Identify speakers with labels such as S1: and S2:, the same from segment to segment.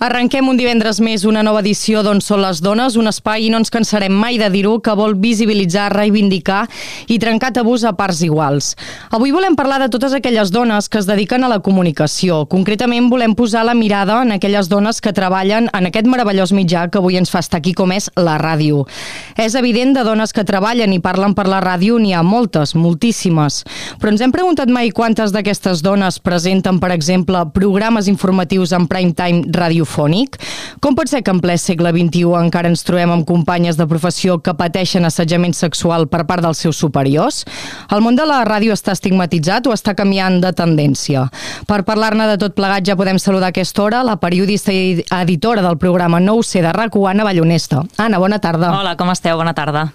S1: Arrenquem un divendres més una nova edició d'On són les dones, un espai, i no ens cansarem mai de dir-ho, que vol visibilitzar, reivindicar i trencar tabús a parts iguals. Avui volem parlar de totes aquelles dones que es dediquen a la comunicació. Concretament volem posar la mirada en aquelles dones que treballen en aquest meravellós mitjà que avui ens fa estar aquí, com és la ràdio. És evident, de dones que treballen i parlen per la ràdio n'hi ha moltes, moltíssimes. Però ens hem preguntat mai quantes d'aquestes dones presenten, per exemple, programes informatius en prime time radiofònic? Com pot ser que en ple segle XXI encara ens trobem amb companyes de professió que pateixen assetjament sexual per part dels seus superiors? El món de la ràdio està estigmatitzat o està canviant de tendència? Per parlar-ne de tot plegat ja podem saludar a aquesta hora la periodista i editora del programa No ho sé de RAC1, Anna Ballonesta. Anna, bona tarda.
S2: Hola, com esteu? Bona tarda.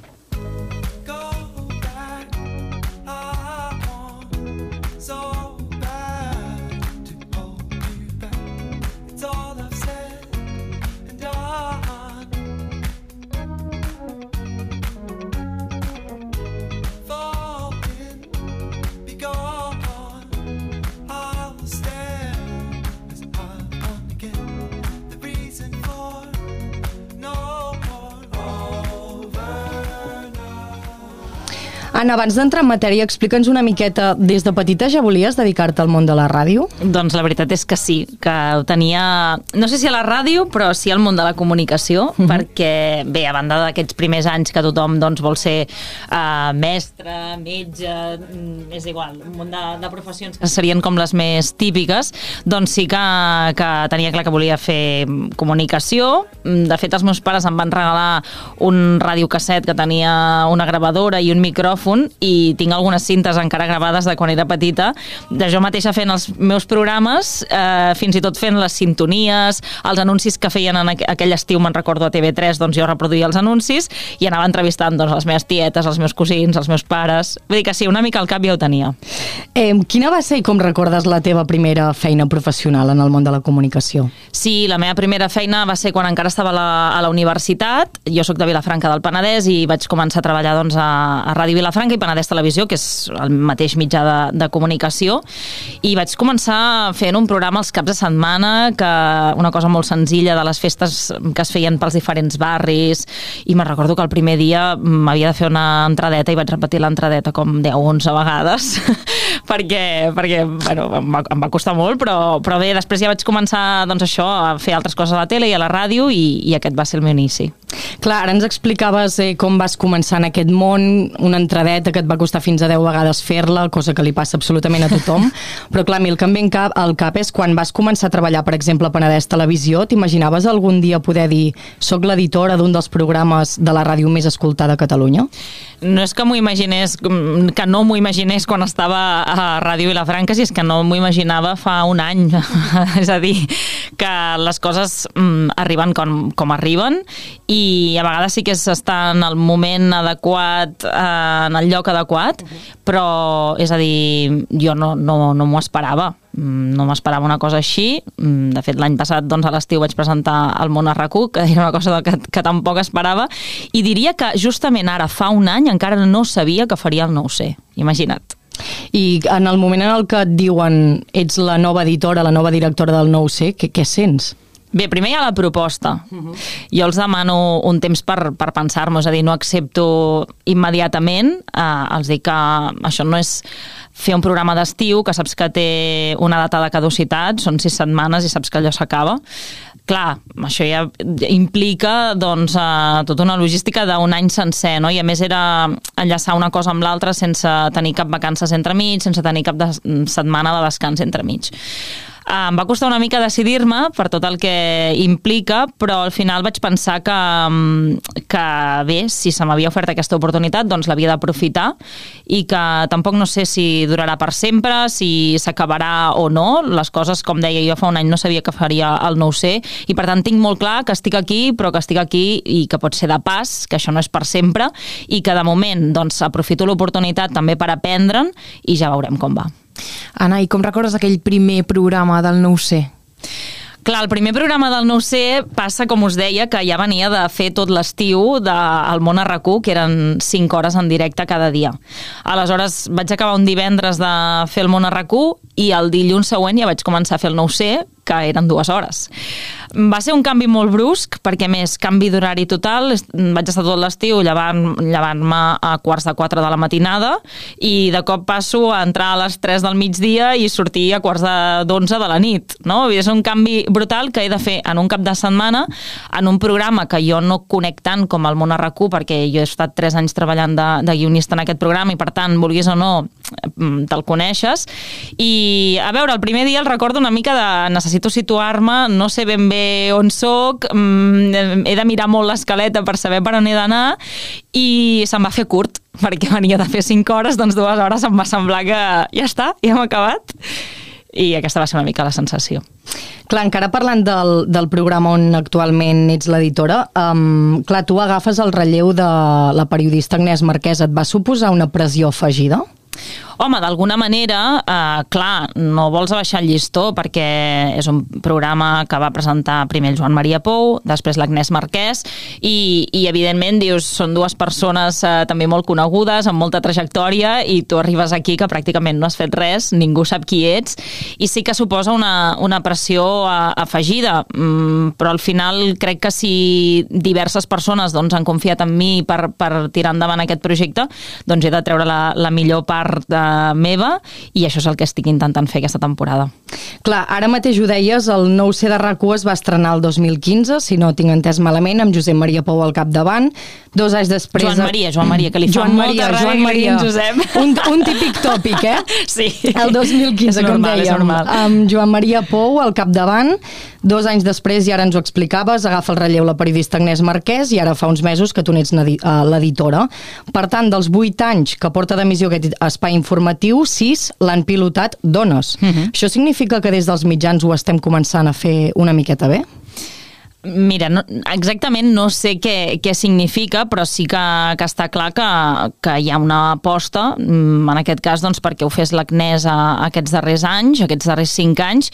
S1: Anna, abans d'entrar en matèria, explica'ns una miqueta, des de petita ja volies dedicar-te al món de la ràdio?
S2: Doncs la veritat és que sí, que ho tenia, no sé si a la ràdio, però sí al món de la comunicació, perquè, bé, a banda d'aquests primers anys que tothom doncs, vol ser mestre, metge, és igual, un munt de professions que serien com les més típiques, doncs sí que tenia clar que volia fer comunicació. De fet, els meus pares em van regalar un radiocasset que tenia una gravadora i un micròfon, i tinc algunes cintes encara gravades de quan era petita, de jo mateixa fent els meus programes, fins i tot fent les sintonies, els anuncis que feien en aquell estiu, me'n recordo a TV3, doncs jo reproduïa els anuncis i anava entrevistant doncs, les meves tietes, els meus cosins, els meus pares. Vull dir que sí, una mica al cap ja ho tenia.
S1: Quina va ser i com recordes la teva primera feina professional en el món de la comunicació?
S2: Sí, la meva primera feina va ser quan encara estava a la universitat. Jo soc de Vilafranca del Penedès i vaig començar a treballar doncs, a Ràdio Vilafranca i Penedès Televisió, que és el mateix mitjà de comunicació, i vaig començar fent un programa els caps de setmana, una cosa molt senzilla de les festes que es feien pels diferents barris, i me'n recordo que el primer dia m'havia de fer una entradeta i vaig repetir l'entradeta com 10 o 11 vegades perquè bueno, em va costar molt, però bé, després ja vaig començar doncs, això, a fer altres coses a la tele i a la ràdio, i aquest va ser el meu inici.
S1: Clar, ara ens explicaves com vas començar en aquest món, una entradeta que et va costar fins a 10 vegades fer-la, cosa que li passa absolutament a tothom, però clar, a mi el que em ve al cap és quan vas començar a treballar, per exemple, a Penedès Televisió, t'imaginaves algun dia poder dir soc l'editora d'un dels programes de la ràdio més escoltada a Catalunya?
S2: No és que m'ho imaginés, que no m'ho imaginés quan estava a Ràdio Vilafranca, si és que no m'ho imaginava fa un any. És a dir, que les coses arriben com arriben, i a vegades sí que s'està en el moment adequat, en el lloc adequat, però, és a dir, jo no m'ho esperava. No m'esperava una cosa així. De fet, l'any passat doncs, a l'estiu vaig presentar El món a RAC1, que era una cosa que tampoc esperava, i diria que justament ara, fa un any, encara no sabia que faria el No ho sé. Imagina't.
S1: I en el moment en el que et diuen ets la nova editora, la nova directora del No ho sé, què sents?
S2: Bé, primer hi ha la proposta. Jo els demano un temps per pensar-m'ho, és a dir, no accepto immediatament. Els dic que això no és fer un programa d'estiu, que saps que té una data de caducitat, són 6 setmanes i saps que allò s'acaba. Clar, això ja implica doncs, tota una logística d'un any sencer, no? I a més era enllaçar una cosa amb l'altra sense tenir cap vacances entremig, sense tenir cap setmana de descans entremig. Em va costar una mica decidir-me per tot el que implica, però al final vaig pensar que bé, si se m'havia ofert aquesta oportunitat, doncs l'havia d'aprofitar, i que tampoc no sé si durarà per sempre, si s'acabarà o no. Les coses, com deia, jo fa un any no sabia que faria el No ho sé, i per tant tinc molt clar que estic aquí, però que estic aquí i que pot ser de pas, que això no és per sempre, i que de moment doncs, aprofito l'oportunitat també per aprendre'n, i ja veurem com va.
S3: Anna, i com recordes aquell primer programa del No ho sé?
S2: Clar, el primer programa del No ho sé passa, com us deia, que ja venia de fer tot l'estiu del món a RAC1, que eren 5 hores en directe cada dia. Aleshores, vaig acabar un divendres de fer el món a RAC1 i el dilluns següent ja vaig començar a fer el No ho sé, que eren 2 hores. Va ser un canvi molt brusc, perquè més canvi d'horari total, vaig estar tot l'estiu llevant-me a 3:45 de la matinada i de cop passo a entrar a les 3 del migdia i sortir a 11:45 de la nit, no? És un canvi brutal que he de fer en un cap de setmana, en un programa que jo no conec tant com el Món a RAC1, perquè jo he estat 3 anys treballant de guionista en aquest programa i per tant, vulguis o no, te'l coneixes. I a veure, el primer dia el recordo una mica de necessito situar-me, no sé ben bé on soc, he de mirar molt l'escaleta per saber per on he d'anar i se'm va fer curt, perquè venia de fer 5 hores, doncs 2 hores em va semblar que ja està, ja hem acabat. I aquesta va ser una mica la sensació.
S1: Clar, encara parlant del programa on actualment ets l'editora, clar, tu agafes el relleu de la periodista Agnès Marquès, et va suposar una pressió afegida?
S2: Home, d'alguna manera, clar, no vols abaixar el llistó perquè és un programa que va presentar primer el Joan Maria Pou, després l'Agnès Marquès i evidentment dius, són 2 persones també molt conegudes, amb molta trajectòria i tu arribes aquí que pràcticament no has fet res, ningú sap qui ets i sí que suposa una pressió afegida, però al final crec que si diverses persones doncs, han confiat en mi per tirar endavant aquest projecte, doncs he de treure la millor part meva i això és el que estic intentant fer aquesta temporada.
S1: Clar, ara mateix ho deies, el nou C de RAC1 es va estrenar el 2015, si no tinc entès malament, amb Josep Maria Pou al capdavant. 2 anys després...
S2: Joan Maria, que li fa molta ràbia que digui Josep.
S1: Un típic tòpic, eh?
S2: Sí.
S1: El 2015, com dèiem, amb Joan Maria Pou al capdavant. 2 anys després, i ara ens ho explicaves, agafa el relleu la periodista Agnès Marquès i ara fa uns mesos que tu n'ets l'editora. Per tant, dels 8 anys que porta d'emissió aquest espai informatiu, 6 l'han pilotat dones. Això significa que des dels mitjans ho estem començant a fer una miqueta bé?
S2: Mira, exactament no sé què significa, però sí que està clar que hi ha una aposta, en aquest cas doncs, perquè ho fes l'Agnès aquests darrers anys, aquests darrers 5 anys,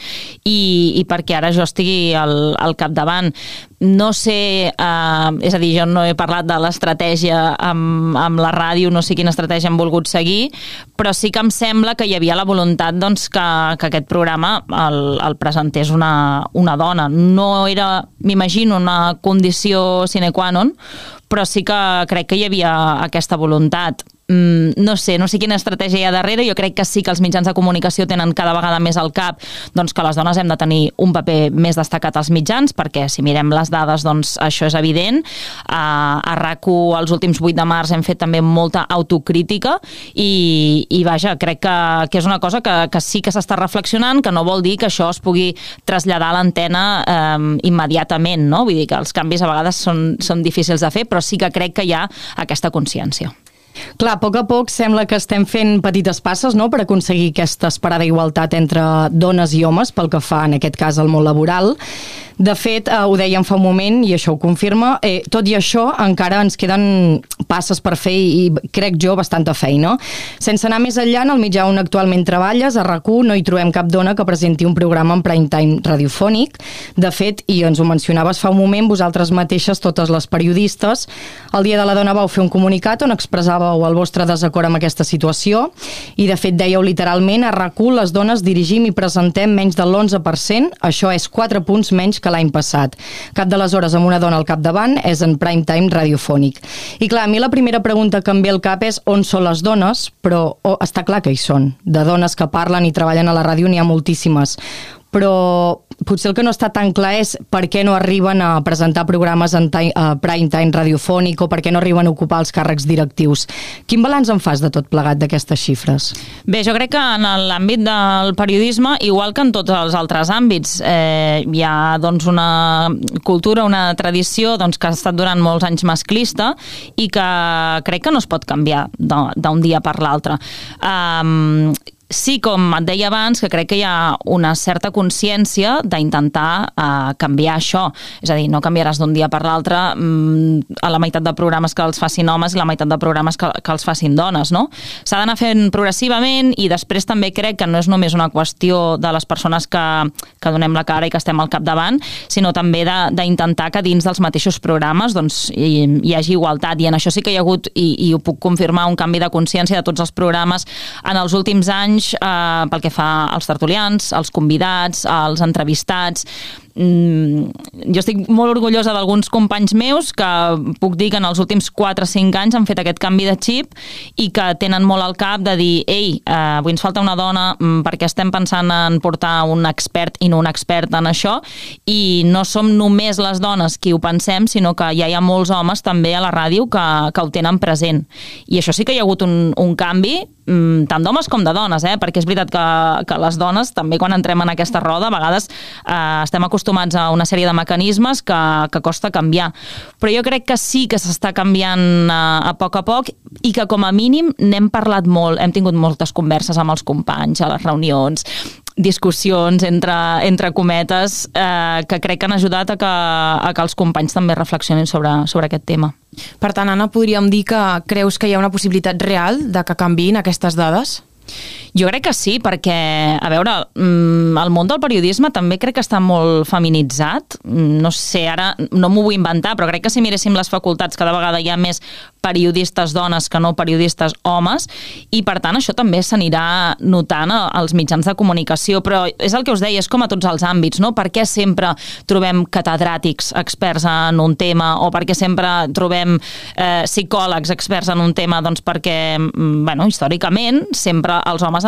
S2: i perquè ara jo estigui al capdavant. No sé, és a dir, jo no he parlat de l'estratègia amb la ràdio, no sé quina estratègia hem volgut seguir, però sí que em sembla que hi havia la voluntat doncs, que aquest programa el presentés una dona. No era, m'imagino, una condició sine qua non, però sí que crec que hi havia aquesta voluntat. No sé quina estratègia hi ha darrere, jo crec que sí que els mitjans de comunicació tenen cada vegada més al cap doncs, que les dones hem de tenir un paper més destacat als mitjans, perquè si mirem les dades doncs això és evident. A RAC1 els últims 8 de març hem fet també molta autocrítica i vaja, crec que és una cosa que sí que s'està reflexionant, que no vol dir que això es pugui traslladar a l'antena immediatament, no? Vull dir que els canvis a vegades són difícils de fer, però sí que crec que hi ha aquesta consciència.
S1: Clar, a poc sembla que estem fent petites passes, no?, per aconseguir aquesta esperada igualtat entre dones i homes, pel que fa, en aquest cas, al món laboral. De fet, ho dèiem fa un moment, i això ho confirma, tot i això encara ens queden passes per fer i crec jo, bastanta feina. Sense anar més enllà, en el mitjà on actualment treballes, a RAC1, no hi trobem cap dona que presenti un programa en prime time radiofònic. De fet, i ens ho mencionaves fa un moment, vosaltres mateixes, totes les periodistes, el Dia de la Dona vau fer un comunicat on expressàveu el vostre desacord amb aquesta situació i, de fet, dèieu literalment, a RAC1 les dones dirigim i presentem menys de l'11%, això és 4 punts menys que l'any passat. Cap de les hores amb una dona al capdavant és en prime time radiofònic. I clar, a mi la primera pregunta que em ve al cap és on són les dones, però està clar que hi són. De dones que parlen i treballen a la ràdio n'hi ha moltíssimes. Però potser el que no està tan clar és per què no arriben a presentar programes en prime time radiofònic o per què no arriben a ocupar els càrrecs directius. Quin balanç en fas de tot plegat d'aquestes xifres?
S2: Bé, jo crec que en l'àmbit del periodisme, igual que en tots els altres àmbits, hi ha doncs, una cultura, una tradició doncs, que ha estat durant molts anys masclista i que crec que no es pot canviar d'un dia per l'altre. Sí, com et deia abans, que crec que hi ha una certa consciència d'intentar canviar això. És a dir, no canviaràs d'un dia per l'altre a la meitat de programes que els facin homes i la meitat de programes que els facin dones, no? S'ha d'anar fent progressivament i després també crec que no és només una qüestió de les persones que donem la cara i que estem al capdavant, sinó també d'intentar que dins dels mateixos programes doncs, hi hagi igualtat. I en això sí que hi ha hagut, i ho puc confirmar, un canvi de consciència de tots els programes en els últims anys companys, pel que fa als tertulians, als convidats, als entrevistats. Jo estic molt orgullosa d'alguns companys meus que puc dir que en els últims 4 o 5 anys han fet aquest canvi de xip i que tenen molt al cap de dir ei, avui ens falta una dona perquè estem pensant en portar un expert i no un expert en això, i no som només les dones qui ho pensem, sinó que ja hi ha molts homes també a la ràdio que ho tenen present. I això sí que hi ha hagut un canvi, tant d'homes com de dones, perquè és veritat que les dones, també quan entrem en aquesta roda, a vegades estem acostumats a una sèrie de mecanismes que costa canviar. Però jo crec que sí que s'està canviant a poc i que com a mínim n'hem parlat molt, hem tingut moltes converses amb els companys a les reunions, discussions entre cometes que crec que han ajudat a que els companys també reflexionin sobre aquest tema.
S3: Per tant, Anna, podríem dir que creus que hi ha una possibilitat real de que canviïn aquestes dades?
S2: Jo crec que sí, perquè, a veure, el món del periodisme també crec que està molt feminitzat. No sé, ara no m'ho vull inventar, però crec que si miréssim les facultats cada vegada hi ha més periodistes dones que no periodistes homes, i per tant això també s'anirà notant als mitjans de comunicació, però és el que us deia, és com a tots els àmbits, no? Per què sempre trobem catedràtics experts en un tema, o per què sempre trobem psicòlegs experts en un tema? Doncs perquè, bueno, històricament sempre els homes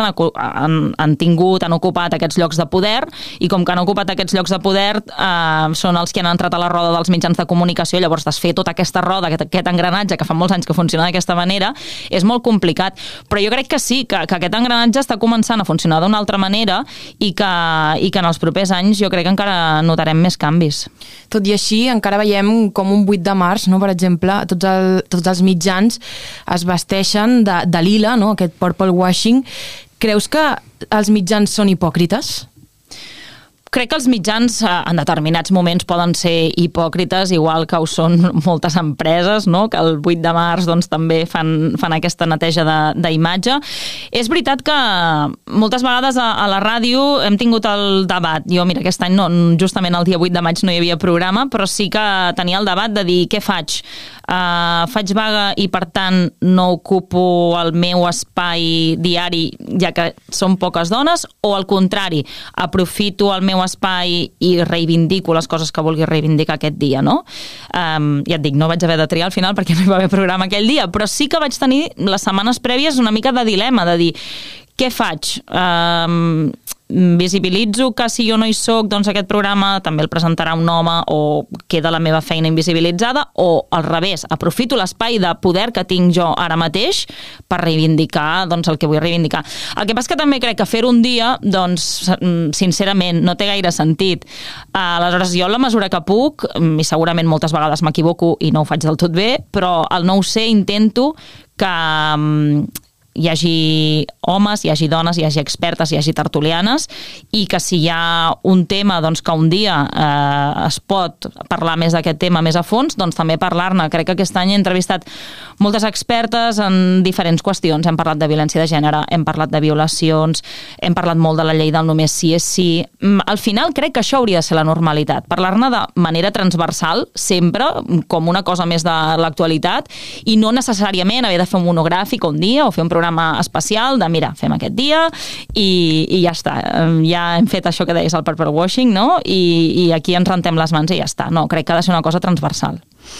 S2: han ocupat aquests llocs de poder, i com que han ocupat aquests llocs de poder són els que han entrat a la roda dels mitjans de comunicació. Llavors desfer tota aquesta roda, aquest engranatge que fa molts anys que funciona d'aquesta manera, és molt complicat. Però jo crec que sí, que aquest engranatge està començant a funcionar d'una altra manera i que en els propers anys jo crec que encara notarem més canvis.
S3: Tot i així, encara veiem com un 8 de març, no? Per exemple, tots els mitjans es vesteixen de lila, no? Aquest purple washing. Creus que els mitjans són hipòcrites?
S2: Crec que els mitjans en determinats moments poden ser hipòcrites, igual que ho són moltes empreses, no? Que el 8 de març doncs, també fan aquesta neteja d'imatge. És veritat que moltes vegades a la ràdio hem tingut el debat. Jo, mira, aquest any justament el dia 8 de maig no hi havia programa, però sí que tenia el debat de dir què faig? Faig vaga i per tant no ocupo el meu espai diari ja que són poques dones, o al contrari, aprofito el meu espai i reivindico les coses que vulgui reivindicar aquest dia, no? Ja et dic, no vaig haver de triar al final perquè no hi va haver programa aquell dia, però sí que vaig tenir les setmanes prèvies una mica de dilema, de dir, què faig? Visibilitzo que si jo no hi soc, doncs aquest programa també el presentarà un home, o queda la meva feina invisibilitzada, o al revés, aprofito l'espai de poder que tinc jo ara mateix per reivindicar doncs, el que vull reivindicar. El que passa que també crec que fer-ho un dia, doncs, sincerament, no té gaire sentit. Aleshores, jo, en la mesura que puc, i segurament moltes vegades m'equivoco i no ho faig del tot bé, però al no ho sé intento que hi hagi homes, hi hagi dones, hi hagi expertes, hi hagi tertulianes, i que si hi ha un tema doncs, que un dia es pot parlar més d'aquest tema més a fons, doncs també parlar-ne. Crec que aquest any he entrevistat moltes expertes en diferents qüestions. Hem parlat de violència de gènere, hem parlat de violacions, hem parlat molt de la llei del només sí és sí. Al final crec que això hauria de ser la normalitat, parlar-ne de manera transversal, sempre, com una cosa més de l'actualitat, i no necessàriament haver de fer un monogràfic un dia o fer un programa especial de, mira, fem aquest dia i ja està. Ja hem fet això que deies, el purple washing, no? I aquí ens rentem les mans i ja està. No, crec que ha de ser una cosa transversal.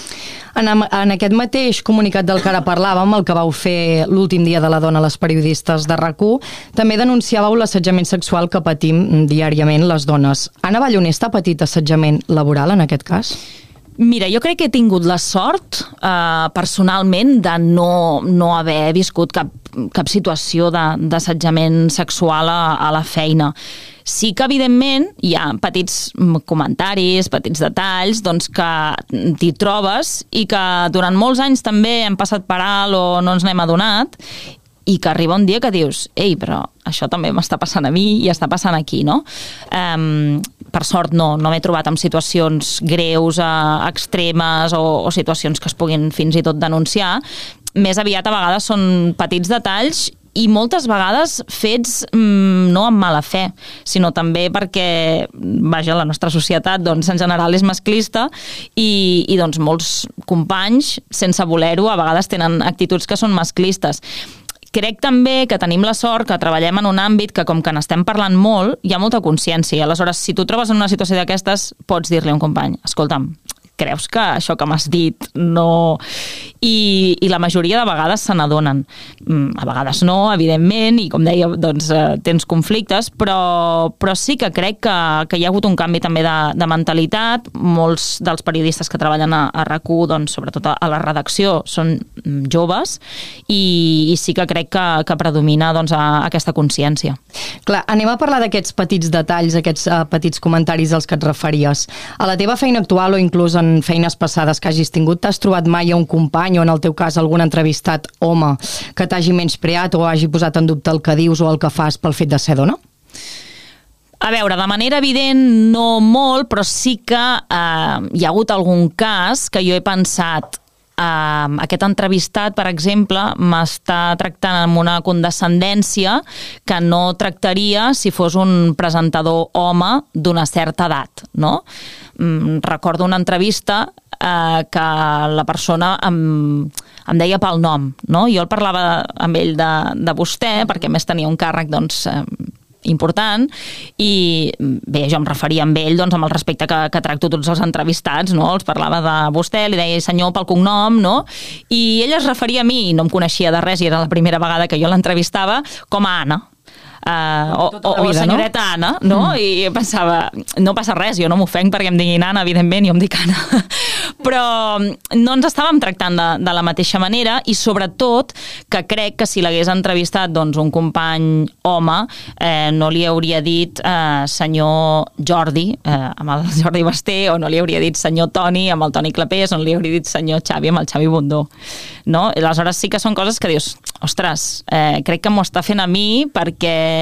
S1: En aquest mateix comunicat del que ara parlàvem, el que vau fer l'últim dia de la dona a les periodistes de RAC1, també denunciàveu l'assetjament sexual que patim diàriament les dones. Anna Ballonesta ha patit assetjament laboral en aquest cas?
S2: Mira, jo crec que he tingut la sort personalment de no haver viscut cap situació d'assetjament sexual a la feina. Sí que, evidentment, hi ha petits comentaris, petits detalls, doncs que t'hi trobes i que durant molts anys també hem passat per alt o no ens n'hem adonat, i que arriba un dia que dius, ei, però això també m'està passant a mi i està passant aquí, no? Per sort no m'he trobat en situacions greus, extremes o situacions que es puguin fins i tot denunciar. Més aviat a vegades són petits detalls i moltes vegades fets no amb mala fe, sinó també perquè, vaja, la nostra societat doncs, en general és masclista i doncs molts companys, sense voler-ho, a vegades tenen actituds que són masclistes. crec també que tenim la sort que treballem en un àmbit que com que n'estem parlant molt, hi ha molta consciència. Aleshores, si tu trobes en una situació d'aquestes, pots dir-li a un company, escolta'm, creus que això que m'has dit no... I la majoria de vegades se n'adonen. A vegades no, evidentment, i com deia, doncs, tens conflictes, però sí que crec que hi ha hagut un canvi també de mentalitat. Molts dels periodistes que treballen a RAC1, doncs, sobretot a la redacció, són joves i sí que crec que predomina doncs, aquesta consciència.
S1: Clar, anem a parlar d'aquests petits detalls, aquests petits comentaris als que et referies. A la teva feina actual o inclús en feines passades que hagis tingut, t'has trobat mai a un company o en el teu cas algun entrevistat home que t'hagi menyspreat o hagi posat en dubte el que dius o el que fas pel fet de ser dona?
S2: A veure, de manera evident no molt, però sí que hi ha hagut algun cas que jo he pensat aquest entrevistat, per exemple, m'està tractant amb una condescendència que no tractaria si fos un presentador home d'una certa edat, no? Recordo una entrevista que la persona em deia pel nom, no? Jo el parlava amb ell de vostè, perquè a més tenia un càrrec, doncs, important, i bé, jo em referia amb ell doncs, amb el respecte que tracto tots els entrevistats, no? Els parlava de vostè, li deia senyor pel cognom, no? I ell es referia a mi, i no em coneixia de res, i era la primera vegada que jo l'entrevistava, com a Anna. O senyoreta, no? Anna, no? I pensava, no passa res, jo no m'ofenc perquè em diguin Anna, evidentment, jo em dic Anna. Però no ens estàvem tractant de la mateixa manera i sobretot que crec que si l'hagués entrevistat doncs, un company home no li hauria dit senyor Jordi amb el Jordi Basté, o no li hauria dit senyor Toni amb el Toni Clapés, o no li hauria dit senyor Xavi amb el Xavi Bundó, no? Aleshores sí que són coses que dius, ostres, crec que m'ho està fent a mi perquè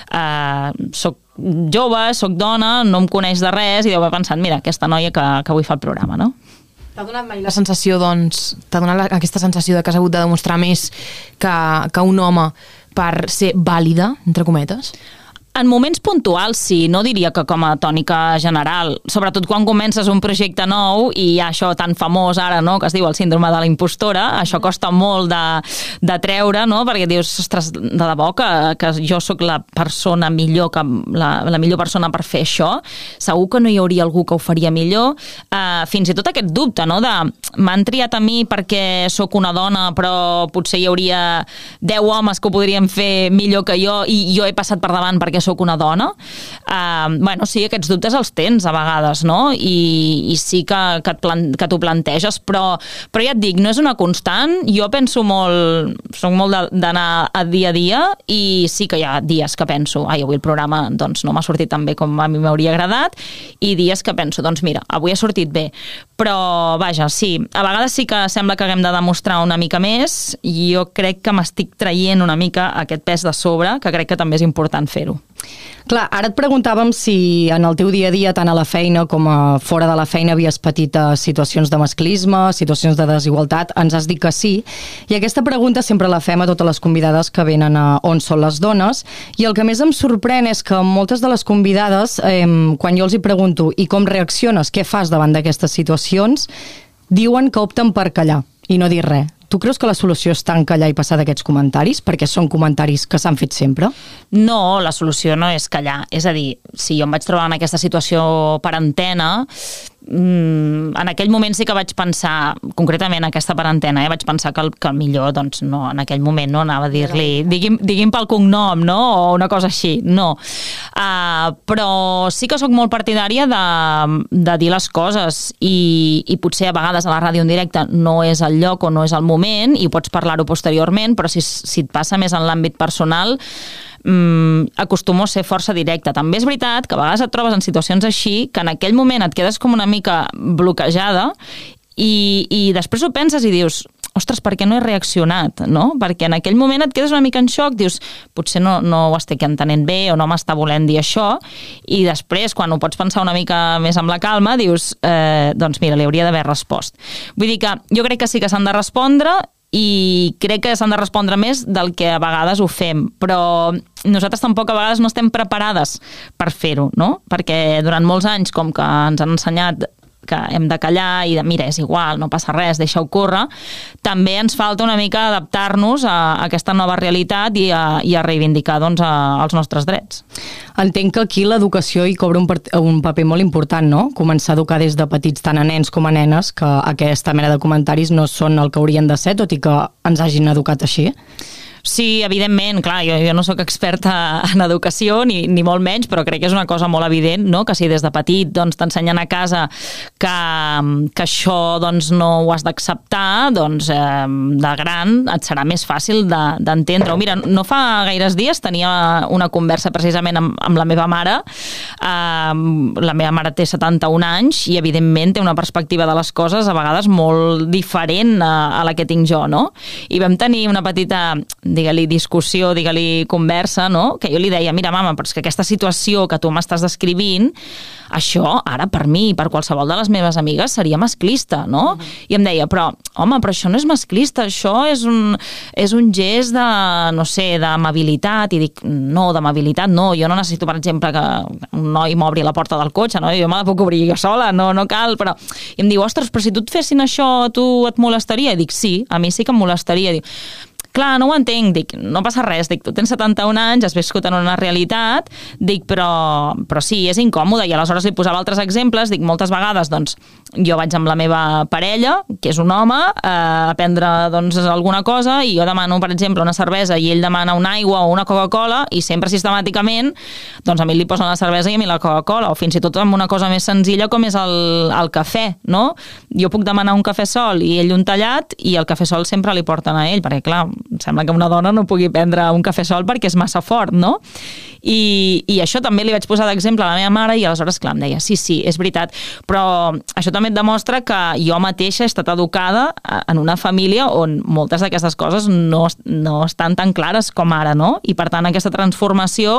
S2: soc jove, soc dona, no em coneix de res i deu haver pensat, mira, aquesta noia que avui fa el programa, no?
S3: T'ha donat mai la sensació, doncs, t'ha donat aquesta sensació de que has hagut de demostrar més que un home per ser vàlida, entre cometes?
S2: En moments puntuals sí, no diria que com a tònica general, sobretot quan comences un projecte nou i hi ha això tan famós ara, no?, que es diu el síndrome de la impostora, això costa molt de treure, no?, perquè dius, ostres, de debò que jo sóc la persona millor, la millor persona per fer això, segur que no hi hauria algú que ho faria millor, fins i tot aquest dubte, no?, de m'han triat a mi perquè sóc una dona però potser hi hauria 10 homes que ho podrien fer millor que jo i jo he passat per davant perquè sóc una dona. Bueno, sí, aquests dubtes els tens a vegades, no? I sí que t'ho planteges, però ja et dic, no és una constant. Jo penso molt, soc molt d'anar a dia i sí que hi ha dies que penso, avui el programa doncs, no m'ha sortit tan bé com a mi m'hauria agradat, i dies que penso, doncs mira, avui ha sortit bé. Però, vaja, sí, a vegades sí que sembla que haguem de demostrar una mica més i jo crec que m'estic traient una mica aquest pes de sobre, que crec que també és important fer-ho.
S1: Clar, ara et preguntàvem si en el teu dia a dia, tant a la feina com a fora de la feina, havies patit situacions de masclisme, situacions de desigualtat. Ens has dit que sí. I aquesta pregunta sempre la fem a totes les convidades que venen a On són les dones. I el que més em sorprèn és que moltes de les convidades, quan jo els hi pregunto i com reacciones, què fas davant d'aquestes situacions, diuen que opten per callar i no dir res. Tu creus que la solució està en callar i passar d'aquests comentaris? Perquè són comentaris que s'han fet sempre?
S2: No, la solució no és callar. És a dir, si jo em vaig trobar en aquesta situació per antena, en aquell moment sí que vaig pensar, concretament aquesta per antena, vaig pensar que el millor, doncs no, en aquell moment no anava a dir-li, digui'm pel cognom, no? O una cosa així, no. Però sí que sóc molt partidària de dir les coses i potser a vegades a la ràdio en directe no és el lloc o no és el moment i pots parlar-ho posteriorment, però si et passa més en l'àmbit personal, acostumo a ser força directa. També és veritat que a vegades et trobes en situacions així que en aquell moment et quedes com una mica bloquejada i després ho penses i dius, ostres, per què no he reaccionat, no? Perquè en aquell moment et quedes una mica en xoc, dius, potser no ho estic entenent bé o no m'està volent dir això, i després, quan ho pots pensar una mica més amb la calma, dius, doncs mira, li hauria d'haver respost. Vull dir que jo crec que sí que s'han de respondre i crec que s'han de respondre més del que a vegades ho fem, però nosaltres tampoc a vegades no estem preparades per fer-ho, no? Perquè durant molts anys, com que ens han ensenyat que hem de callar i de, mira, és igual, no passa res, deixa-ho córrer, també ens falta una mica adaptar-nos a aquesta nova realitat i a reivindicar doncs, els nostres drets.
S1: Entenc que aquí l'educació hi cobra un paper molt important, no? Començar a educar des de petits tant a nens com a nenes, que aquesta mena de comentaris no són el que haurien de ser, tot i que ens hagin educat així.
S2: Sí, evidentment, clar, jo no sóc experta en educació, ni molt menys, però crec que és una cosa molt evident, no? Que si des de petit doncs, t'ensenyen a casa que això doncs, no ho has d'acceptar, doncs de gran et serà més fàcil d'entendre-ho. Mira, no fa gaires dies tenia una conversa precisament amb la meva mare. La meva mare té 71 anys i evidentment té una perspectiva de les coses a vegades molt diferent a la que tinc jo, no? I vam tenir una petita, digue-li discussió, digue-li conversa, no? Que jo li deia, mira mama, però és que aquesta situació que tu m'estàs descrivint, això ara per mi i per qualsevol de les meves amigues seria masclista, no? I em deia, però això no és masclista, això és un gest de, no sé, d'amabilitat. I dic, no, d'amabilitat no, jo no necessito, per exemple, que un noi m'obri la porta del cotxe, no? Jo me la puc obrir jo sola, no cal, però... I em diu, ostres, però si tu et fessin això, tu et molestaria? I dic, sí, a mi sí que em molestaria. Dic, clar, no ho entenc, dic, no passa res, dic, tu tens 71 anys, has viscut en una realitat, dic, però sí, és incòmode, i aleshores li posava altres exemples, dic, moltes vegades, doncs, jo vaig amb la meva parella, que és un home, a prendre, doncs, alguna cosa, i jo demano, per exemple, una cervesa, i ell demana una aigua o una Coca-Cola, i sempre sistemàticament, doncs a mi li posen la cervesa i a mi la Coca-Cola, o fins i tot amb una cosa més senzilla com és el cafè, no? Jo puc demanar un cafè sol i ell un tallat, i el cafè sol sempre li porten a ell, perquè, clar, em sembla que una dona no pugui prendre un cafè sol perquè és massa fort, no? I això també li vaig posar d'exemple a la meva mare i aleshores, clar, em deia, sí, és veritat, però això també et demostra que jo mateixa he estat educada en una família on moltes d'aquestes coses no estan tan clares com ara, no? I per tant aquesta transformació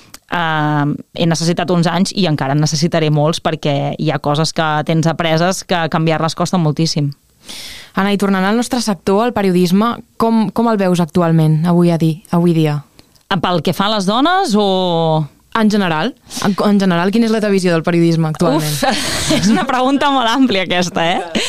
S2: he necessitat uns anys i encara en necessitaré molts perquè hi ha coses que tens apreses que canviar-les costa moltíssim.
S3: Anna, i tornant al nostre sector, el periodisme, com el veus actualment, avui dia?
S2: Pel que fa a les dones o...
S3: En general, quina és la teva visió del periodisme actualment?
S2: És una pregunta molt àmplia aquesta,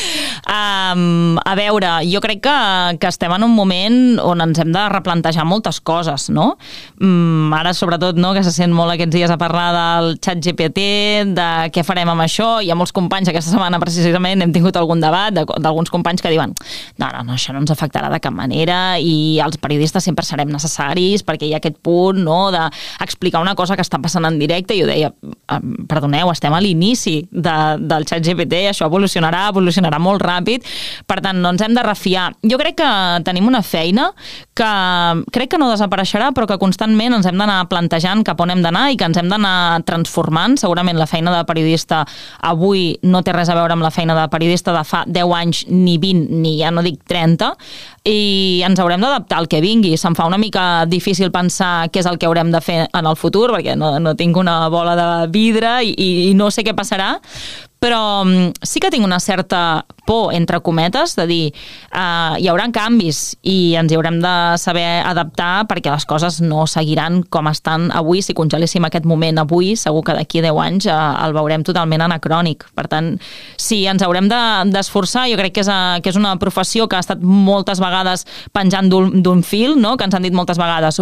S2: A veure, jo crec que estem en un moment on ens hem de replantejar moltes coses, no? Ara, sobretot, no, que se sent molt aquests dies a parlar del ChatGPT, de què farem amb això. Hi ha molts companys, aquesta setmana precisament hem tingut algun debat d'alguns companys que diuen no, això no ens afectarà de cap manera i els periodistes sempre serem necessaris perquè hi ha aquest punt, no, d'explicar una cosa que està passant en directe. I jo deia, perdoneu, estem a l'inici del ChatGPT, això evolucionarà molt ràpid, per tant no ens hem de refiar. Jo crec que tenim una feina que crec que no desapareixerà, però que constantment ens hem d'anar plantejant cap on hem d'anar i que ens hem d'anar transformant. Segurament la feina de periodista avui no té res a veure amb la feina de periodista de fa 10 anys, ni 20, ni ja no dic 30, i ens haurem d'adaptar al que vingui. Se'm fa una mica difícil pensar què és el que haurem de fer en el futur, perquè no tinc una bola de vidre i no sé què passarà, però sí que tinc una certa por, entre cometes, de dir hi haurà canvis i ens hi haurem de saber adaptar perquè les coses no seguiran com estan avui. Si congeléssim aquest moment avui, segur que d'aquí a 10 anys el veurem totalment anacrònic. Per tant, sí, ens haurem d'esforçar. Jo crec que és una professió que ha estat moltes vegades penjant d'un fil, no? Que ens han dit moltes vegades,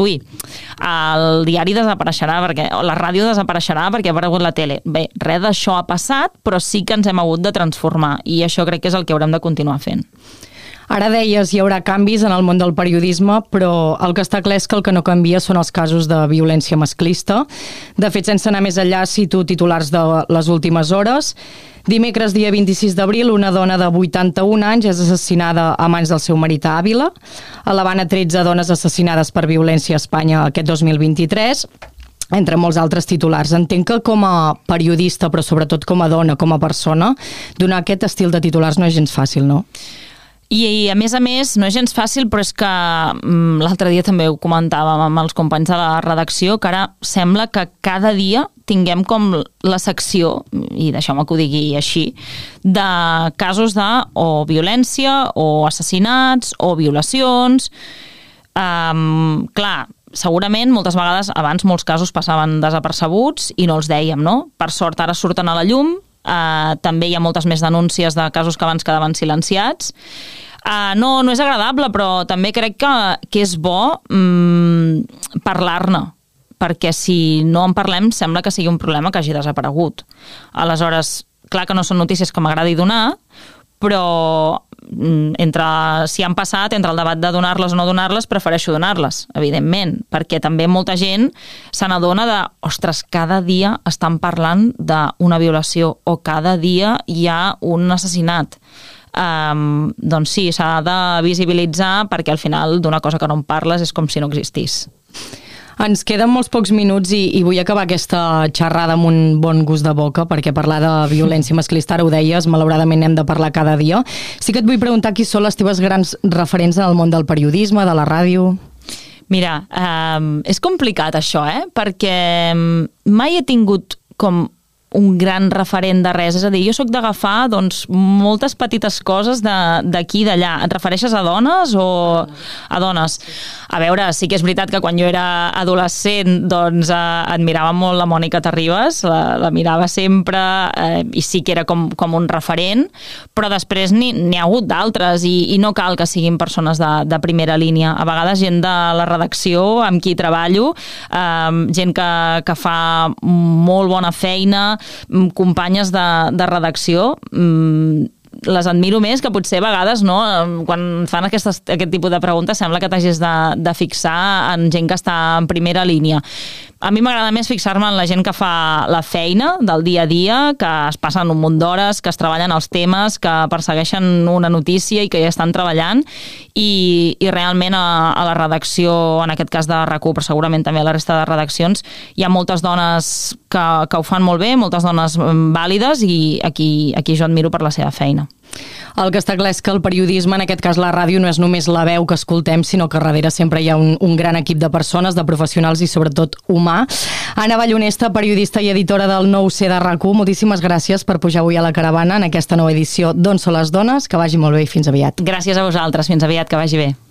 S2: el diari desapareixerà, la ràdio desapareixerà perquè ha aparegut la tele. Bé, res d'això ha passat, però sí que ens hem hagut de transformar i això crec que és el que haurem de continuar fent.
S1: Ara deies, hi haurà canvis en el món del periodisme, però el que està clar és que el que no canvia són els casos de violència masclista. De fet, sense anar més enllà, cito titulars de les últimes hores. Dimecres, dia 26 d'abril, una dona de 81 anys és assassinada a mans del seu marit a Àvila. A l'Havana, 13 dones assassinades per violència a Espanya aquest 2023. Entre molts altres titulars. Entenc que com a periodista, però sobretot com a dona, com a persona, donar aquest estil de titulars no és gens fàcil, no?
S2: I a més, no és gens fàcil, però és que l'altre dia també ho comentàvem amb els companys de la redacció, que ara sembla que cada dia tinguem com la secció, i deixeu-me que ho digui així, de casos de o violència, o assassinats, o violacions. Clar, segurament moltes vegades abans molts casos passaven desapercebuts i no els dèiem, no? Per sort ara surten a la llum també hi ha moltes més denúncies de casos que abans quedaven silenciats. No és agradable, però també crec que és bo parlar-ne, perquè si no en parlem sembla que sigui un problema que hagi desaparegut. Aleshores, clar que no són notícies que m'agradi donar, però si han passat, entre el debat de donar-les o no donar-les, prefereixo donar-les, evidentment, perquè també molta gent se n'adona de, ostres, cada dia estan parlant d'una violació o cada dia hi ha un assassinat. Doncs sí, s'ha de visibilitzar perquè al final d'una cosa que no en parles és com si no existís.
S1: Ens queden molts pocs minuts i vull acabar aquesta xerrada amb un bon gust de boca, perquè parlar de violència masclista, ara ho deies, malauradament hem de parlar cada dia. Sí que et vull preguntar qui són les teves grans referents en el món del periodisme, de la ràdio.
S2: Mira, és complicat això, perquè mai he tingut com un gran referent de res, és a dir, jo sóc d'agafar doncs, moltes petites coses d'aquí i d'allà. Et refereixes a dones o a dones? A veure, sí que és veritat que quan jo era adolescent doncs admirava molt la Mònica Terribas, la mirava sempre i sí que era com un referent, però després n'hi ha hagut d'altres i no cal que siguin persones de primera línia. A vegades gent de la redacció amb qui treballo, gent que fa molt bona feina, companyes de redacció, les admiro més, que potser a vegades quan fan aquest tipus de preguntes sembla que t'hagis de fixar en gent que està en primera línia. A mi m'agrada més fixar-me en la gent que fa la feina del dia a dia, que es passen un munt d'hores, que es treballen els temes, que persegueixen una notícia i que ja estan treballant, i realment a la redacció, en aquest cas de RAC1, però segurament també a la resta de redaccions, hi ha moltes dones que ho fan molt bé, moltes dones vàlides, i aquí jo admiro per la seva feina.
S1: El que està clar és que el periodisme, en aquest cas la ràdio, no és només la veu que escoltem, sinó que darrere sempre hi ha un gran equip de persones, de professionals i sobretot humà. Anna Vallhonesta, periodista i editora del Nou C de RAC1, moltíssimes gràcies per pujar avui a la caravana en aquesta nova edició d'On són les dones. Que vagi molt bé i fins aviat.
S2: Gràcies a vosaltres, fins aviat, que vagi bé.